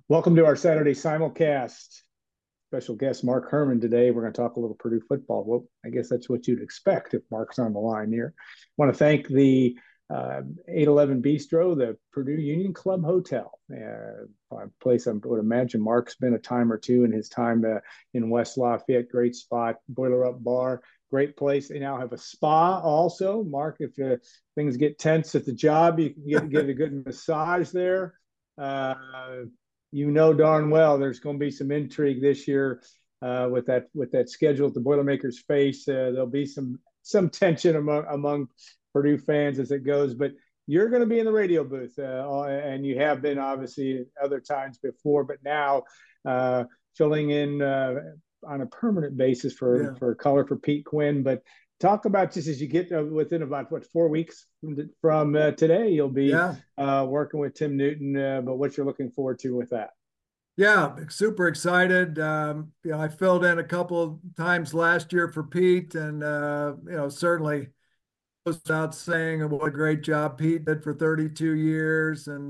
Welcome to our Saturday simulcast. Special guest Mark Herman today. We're going to talk a little Purdue football. Well, I guess that's what you'd expect if Mark's on the line here. I want to thank the 811 Bistro, the Purdue Union Club Hotel, a place I would imagine Mark's been a time or two in his time in West Lafayette. Great spot, boiler up bar, great place. They now have a spa also. Mark, if things get tense at the job, you can get a good massage there. Uh, you know darn well there's going to be some intrigue this year with that schedule at the Boilermakers face. There'll be some tension among Purdue fans as it goes, but you're going to be in the radio booth, and you have been obviously other times before, but now filling in on a permanent basis Yeah. for color for Pete Quinn. But talk about just as you get within about 4 weeks from today, you'll be Yeah. working with Tim Newton. But what you're looking forward to with that? Yeah. Super excited. I filled in a couple of times last year for Pete, and certainly goes without saying what a great job Pete did for 32 years, and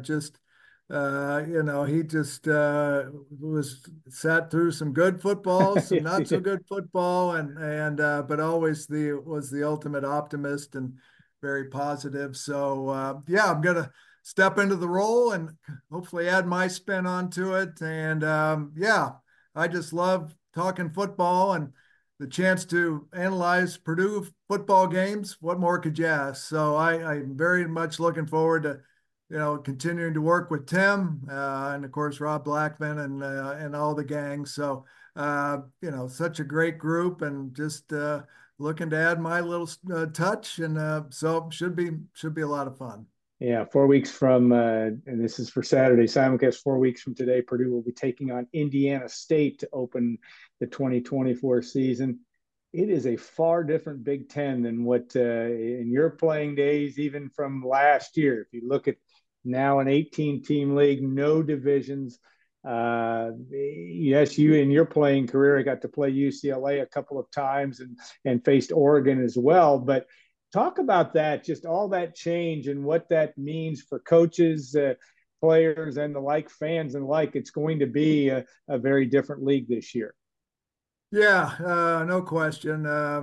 he just was sat through some good football, some not so good football, and but always was the ultimate optimist and very positive. So yeah, I'm gonna step into the role and hopefully add my spin onto it. And yeah, I just love talking football and the chance to analyze Purdue football games. What more could you ask? So I'm very much looking forward to, continuing to work with Tim and of course Rob Blackman and all the gang. So such a great group, and just looking to add my little touch, and so should be a lot of fun. Yeah, 4 weeks from, and this is for Saturday simulcast. 4 weeks from today, Purdue will be taking on Indiana State to open the 2024 season. It is a far different Big Ten than what in your playing days, even from last year. If you look at now an 18-team league, no divisions. Yes, you in your playing career, I got to play UCLA a couple of times and faced Oregon as well, but talk about that, just all that change and what that means for coaches, players, and the like, fans and like. It's going to be a very different league this year. Yeah, no question.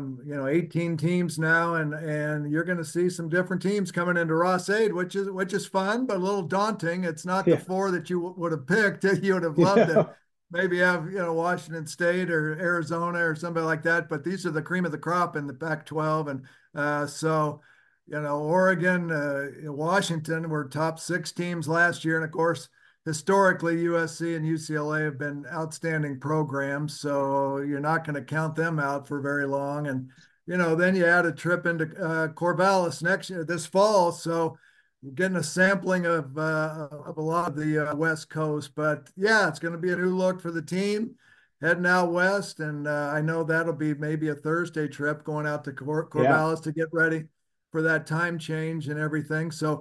18 teams now, and you're going to see some different teams coming into Ross-Ade, which is fun, but a little daunting. It's not the Yeah, four that you would have picked. You would have loved to yeah, maybe have Washington State or Arizona or somebody like that, but these are the cream of the crop in the Pac-12, and so Oregon, Washington were top six teams last year, and of course historically, USC and UCLA have been outstanding programs, so you're not going to count them out for very long. And then you add a trip into Corvallis this fall, so we're getting a sampling of a lot of the West Coast. But yeah, it's going to be a new look for the team heading out west, and I know that'll be maybe a Thursday trip going out to yeah. Corvallis to get ready for that time change and everything. So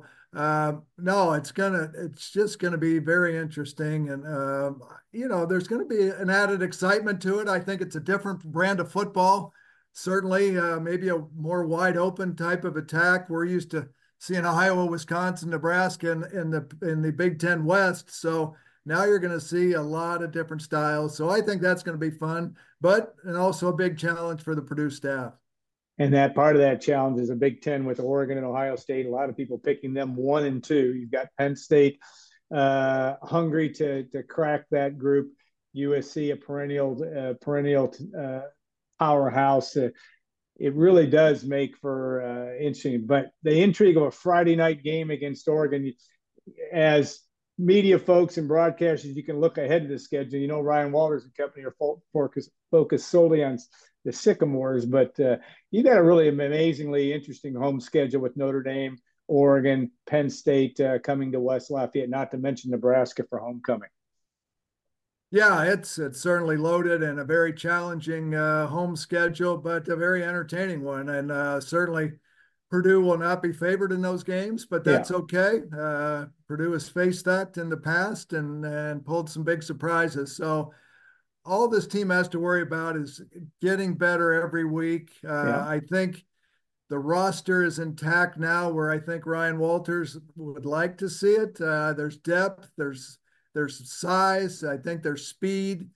no, it's just gonna be very interesting, and there's gonna be an added excitement to it. I think it's a different brand of football. Certainly, maybe a more wide open type of attack. We're used to seeing Iowa, Wisconsin, Nebraska in the Big Ten West. So now you're going to see a lot of different styles. So I think that's going to be fun, but and also a big challenge for the Purdue staff. And that part of that challenge is a Big Ten with Oregon and Ohio State. A lot of people picking them 1 and 2. You've got Penn State hungry to crack that group. USC, a perennial powerhouse. It really does make for interesting. But the intrigue of a Friday night game against Oregon, as media folks and broadcasters, you can look ahead to the schedule. Ryan Walters and company are focused solely on the Sycamores, but you got a really amazingly interesting home schedule with Notre Dame, Oregon, Penn State coming to West Lafayette, not to mention Nebraska for homecoming. Yeah, it's certainly loaded and a very challenging home schedule, but a very entertaining one. And certainly Purdue will not be favored in those games, but Yeah, that's okay. Purdue has faced that in the past and pulled some big surprises. So all this team has to worry about is getting better every week. yeah, I think the roster is intact now, where I think Ryan Walters would like to see it. There's depth. There's there's size. I think there's speed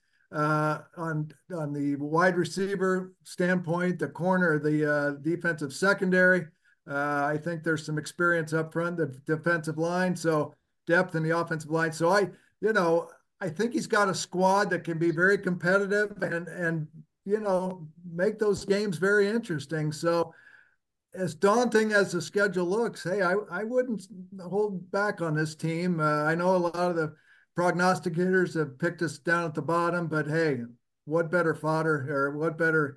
on the wide receiver standpoint, the corner, the defensive secondary. I think there's some experience up front, the defensive line, so depth in the offensive line. So I think he's got a squad that can be very competitive and make those games very interesting. So as daunting as the schedule looks, hey, I wouldn't hold back on this team. I know a lot of the prognosticators have picked us down at the bottom, but hey, what better fodder or what better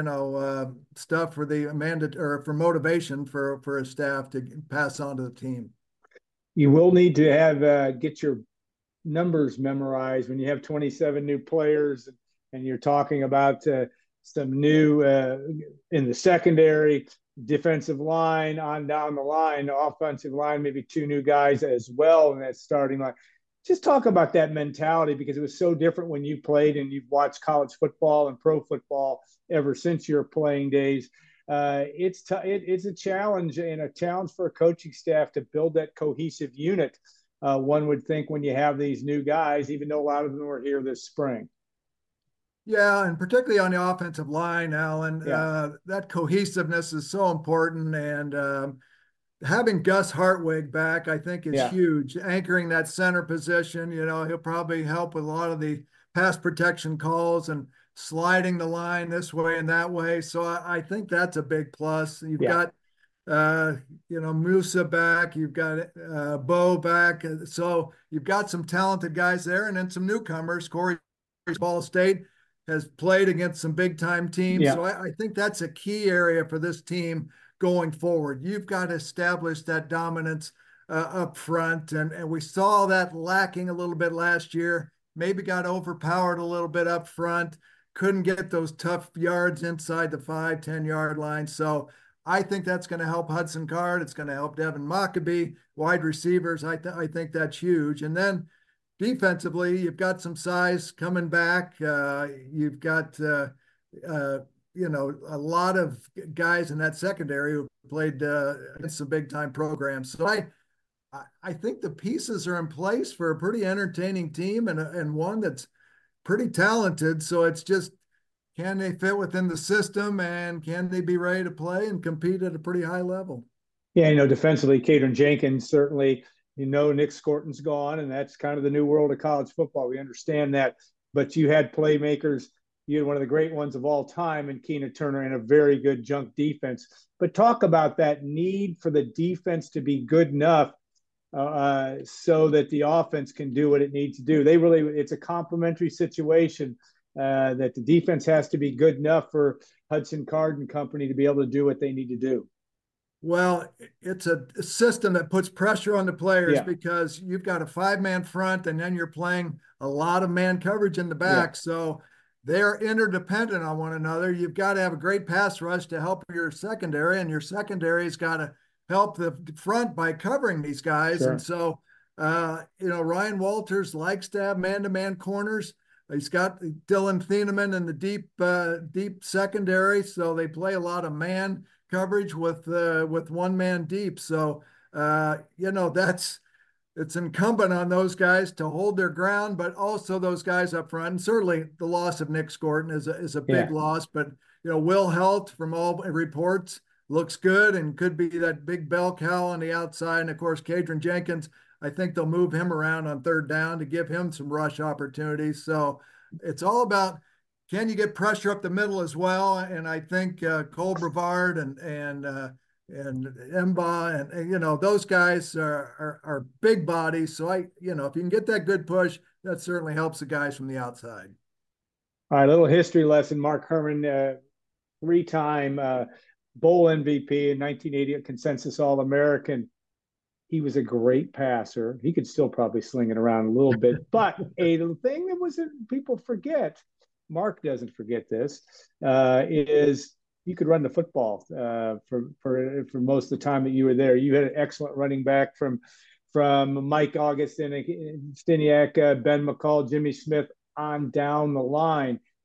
stuff for the or for motivation for a staff to pass on to the team. You will need to have get your numbers memorized when you have 27 new players and you're talking about some new in the secondary, defensive line, on down the line, offensive line, maybe two new guys as well in that starting line. Just talk about that mentality, because it was so different when you played and you've watched college football and pro football ever since your playing days. It's a challenge, and a challenge for a coaching staff to build that cohesive unit. One would think when you have these new guys, even though a lot of them were here this spring. Yeah, and particularly on the offensive line, Alan, Yeah. that cohesiveness is so important. And having Gus Hartwig back, I think, is Yeah. huge. Anchoring that center position, he'll probably help with a lot of the pass protection calls and sliding the line this way and that way. So I think that's a big plus. You've Yeah. got Musa back, you've got Bo back. So you've got some talented guys there, and then some newcomers. Corey Ball State has played against some big time teams. Yeah. So I think that's a key area for this team going forward. You've got to establish that dominance up front. And we saw that lacking a little bit last year, maybe got overpowered a little bit up front, couldn't get those tough yards inside the 5-10 yard line. So I think that's going to help Hudson Card. It's going to help Devin Mockabee, wide receivers. I think that's huge. And then defensively, you've got some size coming back. You've got a lot of guys in that secondary who played against some big time programs. So I think the pieces are in place for a pretty entertaining team and one that's pretty talented. So it's just, can they fit within the system, and can they be ready to play and compete at a pretty high level? Yeah, defensively, Kadron Jenkins, certainly, Nick Scorton's gone, and that's kind of the new world of college football. We understand that. But you had playmakers. You had one of the great ones of all time in Keena Turner, and a very good junk defense. But talk about that need for the defense to be good enough so that the offense can do what it needs to do. It's a complementary situation. That the defense has to be good enough for Hudson Card and company to be able to do what they need to do. Well, it's a system that puts pressure on the players, Yeah. because you've got a 5-man front, and then you're playing a lot of man coverage in the back. Yeah. So they're interdependent on one another. You've got to have a great pass rush to help your secondary, and your secondary's got to help the front by covering these guys. Sure. And so, Ryan Walters likes to have man-to-man corners. He's got Dylan Thieneman in the deep secondary, so they play a lot of man coverage with one man deep. So it's incumbent on those guys to hold their ground, but also those guys up front. And certainly the loss of Nick Scorton is a big loss. But Will Helt, from all reports, looks good and could be that big bell cow on the outside. And of course, Kadron Jenkins, I think they'll move him around on third down to give him some rush opportunities. So it's all about, can you get pressure up the middle as well? And I think Cole Brevard and Emba and those guys are big bodies. So if you can get that good push, that certainly helps the guys from the outside. All right, little history lesson. Mark Herman, 3-time Bowl MVP in 1980, consensus All-American. He was a great passer. He could still probably sling it around a little bit. But a thing that people forget, Mark doesn't forget this, is you could run the football for most of the time that you were there. You had an excellent running back from Mike Augustin, Stiniak, Ben McCall, Jimmy Smith on down the line.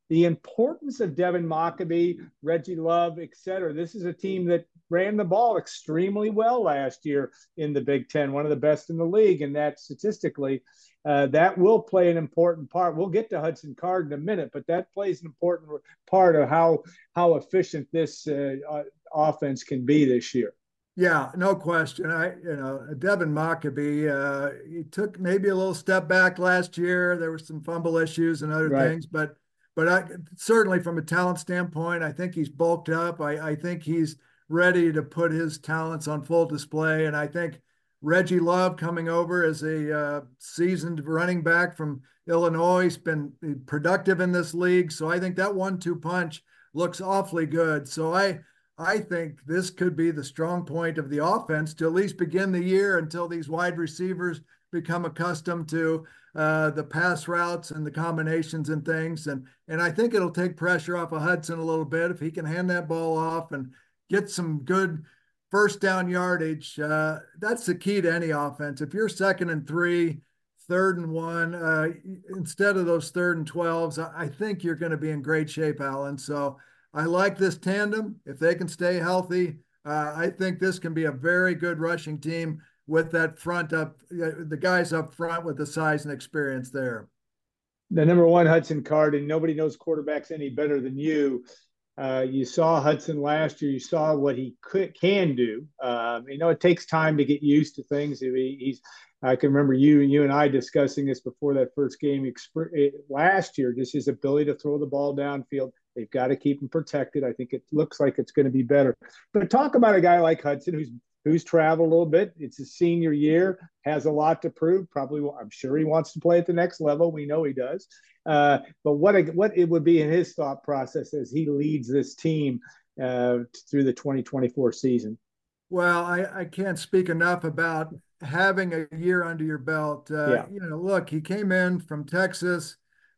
the importance of Devin Mockabee, Reggie Love, et cetera. This is a team that ran the ball extremely well last year in the Big Ten, one of the best in the league, and that statistically, that will play an important part. We'll get to Hudson Card in a minute, but that plays an important part of how efficient this offense can be this year. Yeah, no question. Devin Mockabee, he took maybe a little step back last year. There were some fumble issues and other Right. things, but certainly from a talent standpoint, I think he's bulked up. I think he's ready to put his talents on full display. And I think Reggie Love coming over as a seasoned running back from Illinois has been productive in this league. So I think that 1-2 punch looks awfully good. So I think this could be the strong point of the offense to at least begin the year until these wide receivers become accustomed to the pass routes and the combinations and things. And I think it'll take pressure off of Hudson a little bit if he can hand that ball off and get some good first down yardage. That's the key to any offense. If you're 2nd and 3, 3rd and 1, instead of those 3rd and 12s, I think you're going to be in great shape, Alan. So I like this tandem. If they can stay healthy, I think this can be a very good rushing team with that front up, the guys up front with the size and experience there. The number one Hudson Card, and nobody knows quarterbacks any better than you. You saw Hudson last year. You saw what he can do. It takes time to get used to things. I can remember you and I discussing this before that first game last year. Just his ability to throw the ball downfield. They've got to keep him protected. I think it looks like it's going to be better. But talk about a guy like Hudson who's traveled a little bit. It's his senior year, has a lot to prove. Probably, I'm sure he wants to play at the next level. We know he does. But what it would be in his thought process as he leads this team through the 2024 season. Well, I can't speak enough about having a year under your belt. Yeah. Look, he came in from Texas,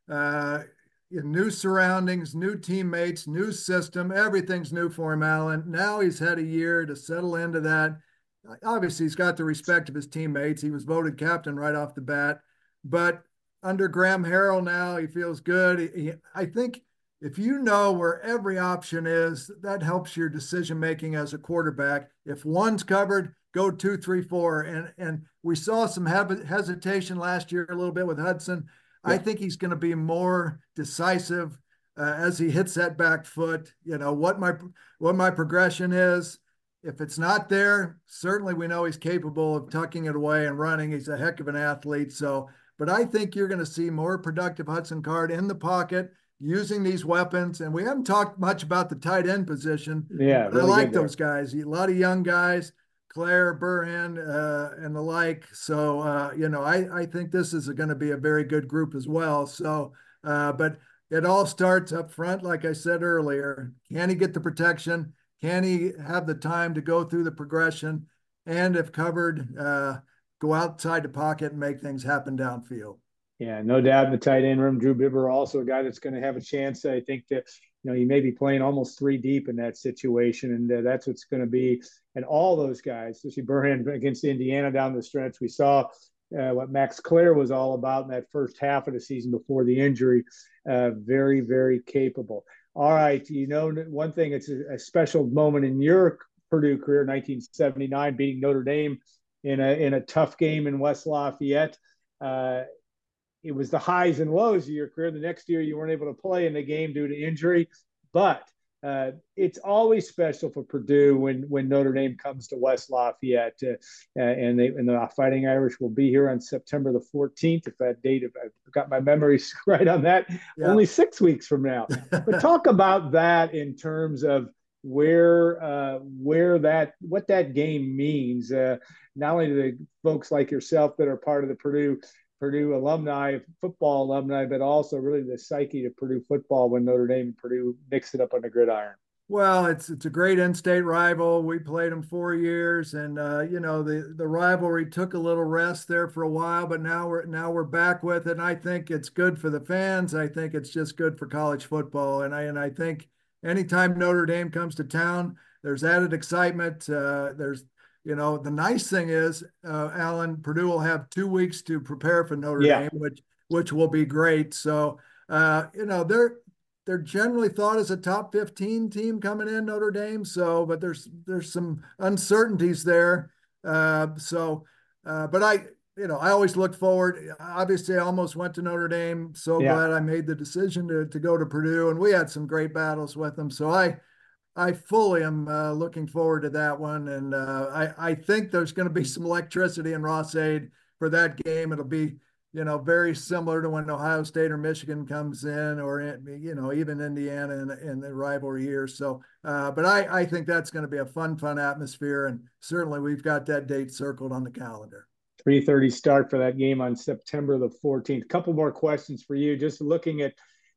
new surroundings, new teammates, new system. Everything's new for him, Alan. Now he's had a year to settle into that. Obviously, he's got the respect of his teammates. He was voted captain right off the bat. But under Graham Harrell now, he feels good. I think if you know where every option is, that helps your decision making as a quarterback. If one's covered, go 2, 3, 4. And we saw some hesitation last year a little bit with Hudson. Yeah. I think he's going to be more decisive as he hits that back foot. What my progression is. If it's not there, certainly we know he's capable of tucking it away and running. He's a heck of an athlete. But I think you're going to see more productive Hudson Card in the pocket using these weapons. And we haven't talked much about the tight end position. Yeah, really I like those guys. A lot of young guys, Claire, Burhan, and the like. So, I think this is going to be a very good group as well. So, but it all starts up front, like I said earlier. Can he get the protection? Can he have the time to go through the progression? And if covered, go outside the pocket and make things happen downfield. Yeah, no doubt in the tight end room. Drew Bibber, also a guy that's going to have a chance. I think that he may be playing almost 3 deep in that situation, and that's what's going to be. And all those guys, especially Burhan against Indiana down the stretch, we saw what Max Clare was all about in that first half of the season before the injury. Very, very capable. All right, one thing, it's a special moment in your Purdue career, 1979, beating Notre Dame in a tough game in West Lafayette. It was the highs and lows of your career. The next year you weren't able to play in the game due to injury, but it's always special for Purdue when Notre Dame comes to West Lafayette, and the Fighting Irish will be here on September the 14th. If that date, if I've got my memories right on that, yeah. Only 6 weeks from now. But talk about that in terms of what that game means, not only to the folks like yourself that are part of the Purdue alumni, football alumni, but also really the psyche of Purdue football when Notre Dame and Purdue mixed it up on the gridiron. Well, it's a great in-state rival. We played them 4 years, and the rivalry took a little rest there for a while, but now we're back with it. And I think it's good for the fans. I think it's just good for college football, and I think anytime Notre Dame comes to town, there's added excitement. The nice thing is, Alan, Purdue will have 2 weeks to prepare for Notre Dame, which will be great. So, they're generally thought as a top 15 team coming in, Notre Dame. So, but there's some uncertainties there. But I always look forward. Obviously, I almost went to Notre Dame. So Yeah. glad I made the decision to go to Purdue, and we had some great battles with them. So I fully am looking forward to that one, and I think there's going to be some electricity in Ross-Ade for that game. It'll be very similar to when Ohio State or Michigan comes in, or even Indiana in the rivalry year. So, but I think that's going to be a fun atmosphere, and certainly we've got that date circled on the calendar. 3:30 start for that game on September the 14th. Couple more questions for you. Just looking at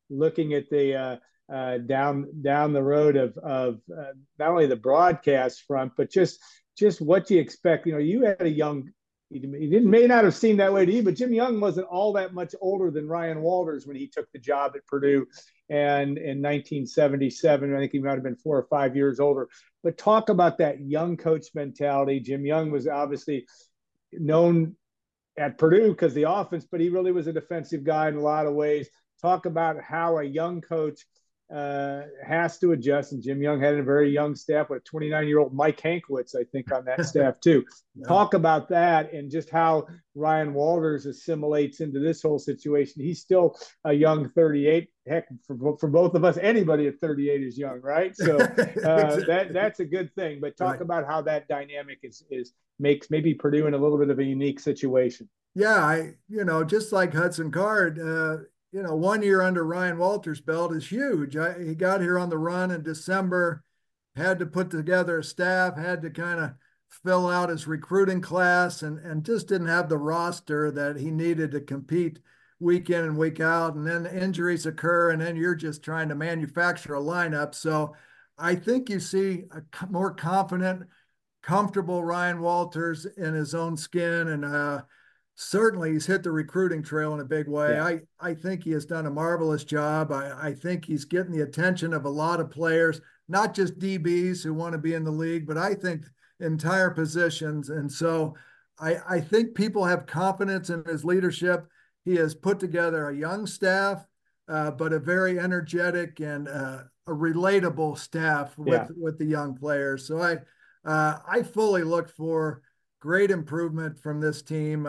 the down the road of not only the broadcast front, but just what do you expect? You had a young. It may not have seemed that way to you, but Jim Young wasn't all that much older than Ryan Walters when he took the job at Purdue, and in 1977, I think he might have been 4 or 5 years older. But talk about that young coach mentality. Jim Young was obviously known at Purdue because the offense, but he really was a defensive guy in a lot of ways. Talk about how a young coach has to adjust. And Jim Young had a very young staff with 29-year-old Mike Hankwitz, I think, on that staff too. Yeah. Talk about that and just how Ryan Walters assimilates into this whole situation. He's still a young 38. Heck, for both of us, anybody at 38 is young, right? So that's a good thing. But talk about how that dynamic makes maybe Purdue in a little bit of a unique situation. Yeah, just like Hudson Card, 1 year under Ryan Walters' belt is huge. He got here on the run in December, had to put together a staff, had to kind of fill out his recruiting class, and just didn't have the roster that he needed to compete week in and week out. And then injuries occur, and then you're just trying to manufacture a lineup. So I think you see a more confident, comfortable Ryan Walters in his own skin, and certainly he's hit the recruiting trail in a big way. Yeah. I think he has done a marvelous job. I think he's getting the attention of a lot of players, not just DBs who want to be in the league, but I think entire positions. And so I think people have confidence in his leadership. He has put together a young staff, but a very energetic and a relatable staff with the young players. So I fully look for great improvement from this team.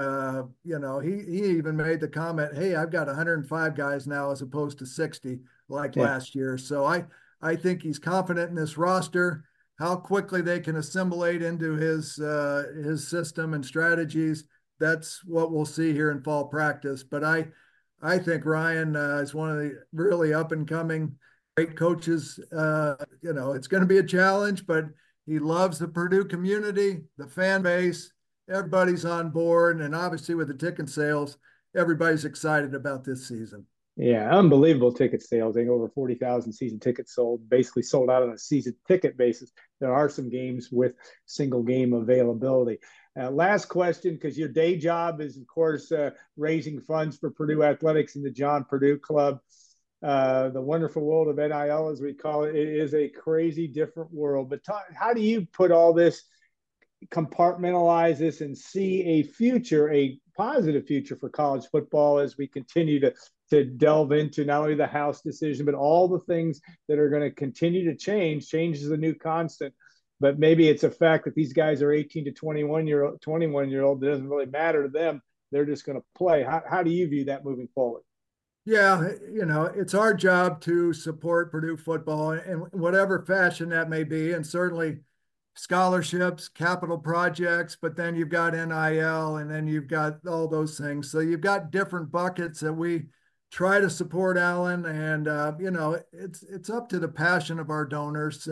He even made the comment, "Hey, I've got 105 guys now as opposed to 60 like last year." So I think he's confident in this roster, how quickly they can assimilate into his system and strategies. That's what we'll see here in fall practice. But I think Ryan is one of the really up and coming great coaches. It's going to be a challenge, but he loves the Purdue community, the fan base. Everybody's on board. And obviously with the ticket sales, everybody's excited about this season. Yeah, unbelievable ticket sales. I think over 40,000 season tickets sold, basically sold out on a season ticket basis. There are some games with single game availability. Last question, because your day job is, of course, raising funds for Purdue Athletics and the John Purdue Club. The wonderful world of NIL, as we call it, is a crazy different world. But how do you put all this, compartmentalize this, and see a positive future for college football as we continue to delve into not only the House decision, but all the things that are going to continue to change. Change is the new constant. But maybe it's a fact that these guys are 18 to 21-year-old. It doesn't really matter to them. They're just going to play. How do you view that moving forward? Yeah, it's our job to support Purdue football in whatever fashion that may be. And certainly scholarships, capital projects, but then you've got NIL, and then you've got all those things. So you've got different buckets that we try to support, Alan. And, it's up to the passion of our donors.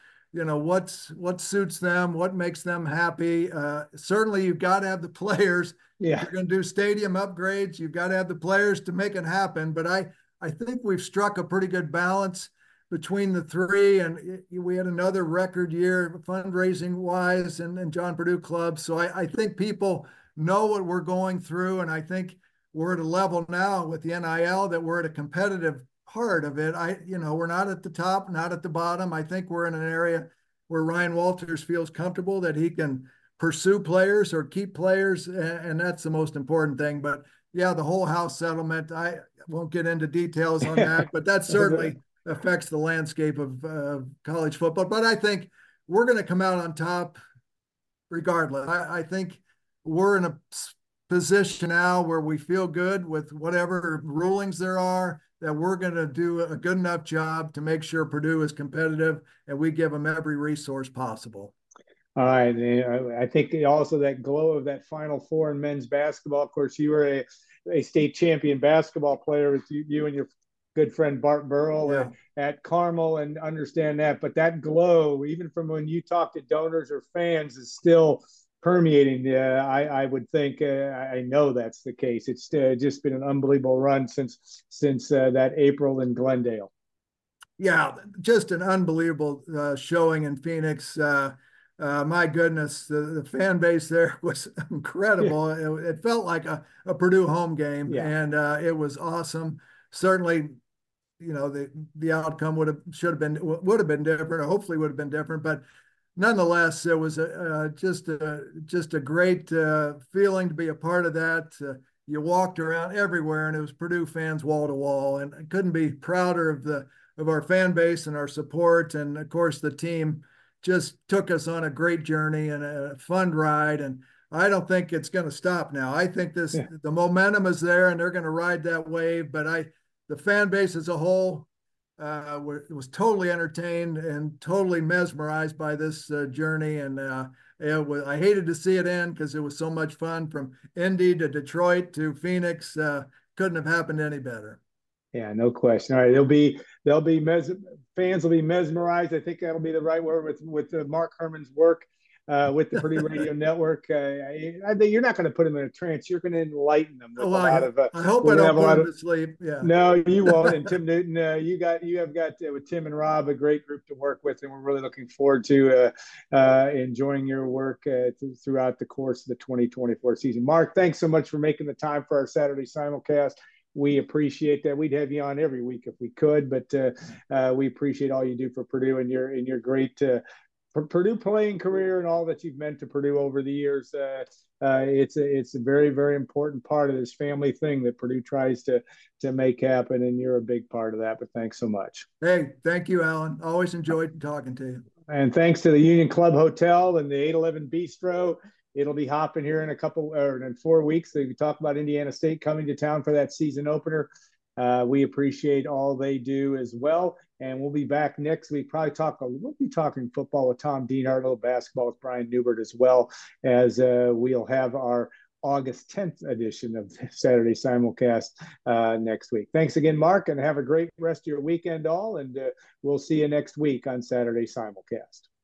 What suits them, what makes them happy. Certainly you've got to have the players. Yeah. If you're going to do stadium upgrades, you've got to have the players to make it happen. But I think we've struck a pretty good balance between the three, and we had another record year fundraising wise and John Purdue Club. So I think people know what we're going through, and I think we're at a level now with the NIL that we're at a competitive part of it. We're not at the top, not at the bottom. I think we're in an area where Ryan Walters feels comfortable that he can pursue players or keep players, and that's the most important thing. But yeah, the whole House settlement, I won't get into details on that, but that's certainly affects the landscape of college football. But I think we're going to come out on top regardless. I think we're in a position now where we feel good with whatever rulings there are, that we're going to do a good enough job to make sure Purdue is competitive and we give them every resource possible. All right. I think also that glow of that Final Four in men's basketball. Of course, you were a state champion basketball player with you and your good friend Bart Burrell Yeah. at Carmel, and understand that. But that glow, even from when you talk to donors or fans, is still permeating. I would think, I know that's the case. It's just been an unbelievable run since that April in Glendale. Yeah, just an unbelievable showing in Phoenix. My goodness, the fan base there was incredible. It felt like a Purdue home game, Yeah. and it was awesome. Certainly, the outcome would have been different, or hopefully would have been different. But nonetheless, it was just a great feeling to be a part of that. You walked around everywhere, and it was Purdue fans wall to wall, and I couldn't be prouder of our fan base and our support. And of course, the team just took us on a great journey and a fun ride. And I don't think it's going to stop now. I think the momentum is there, and they're going to ride that wave. But the fan base as a whole was totally entertained and totally mesmerized by this journey. And I hated to see it end because it was so much fun, from Indy to Detroit to Phoenix. Couldn't have happened any better. Yeah, no question. All right, fans will be mesmerized. I think that'll be the right word with Mark Herman's work with the Purdue Radio Network. I think you're not going to put them in a trance. You're going to enlighten them with Oh, a lot of. I hope We're I going to don't have a put lot them of. to sleep. Yeah. No, you won't. And Tim Newton, you have got with Tim and Rob a great group to work with, and we're really looking forward to enjoying your work throughout the course of the 2024 season. Mark, thanks so much for making the time for our Saturday simulcast. We appreciate that. We'd have you on every week if we could, but we appreciate all you do for Purdue and your great Purdue playing career and all that you've meant to Purdue over the years. It's a very, very important part of this family thing that Purdue tries to make happen, and you're a big part of that. But thanks so much. Hey, thank you, Alan. Always enjoyed talking to you. And thanks to the Union Club Hotel and the 811 Bistro. It'll be hopping here in 4 weeks. So we talk about Indiana State coming to town for that season opener. We appreciate all they do as well. And we'll be back next week. We'll be talking football with Tom Dienhart, a little basketball with Brian Newbert, as well as we'll have our August 10th edition of Saturday Simulcast next week. Thanks again, Mark, and have a great rest of your weekend all. And we'll see you next week on Saturday Simulcast.